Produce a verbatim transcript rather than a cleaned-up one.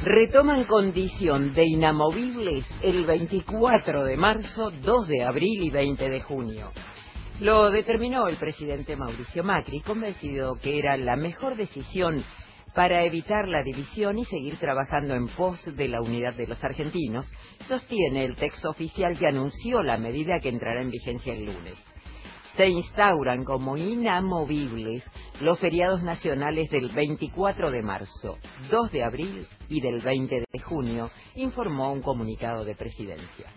Retoman condición de inamovibles el veinticuatro de marzo, dos de abril y veinte de junio. Lo determinó el presidente Mauricio Macri, convencido que era la mejor decisión para evitar la división y seguir trabajando en pos de la unidad de los argentinos, sostiene el texto oficial que anunció la medida que entrará en vigencia el lunes. Se instauran como inamovibles los feriados nacionales del veinticuatro de marzo, dos de abril y del veinte de junio, informó un comunicado de Presidencia.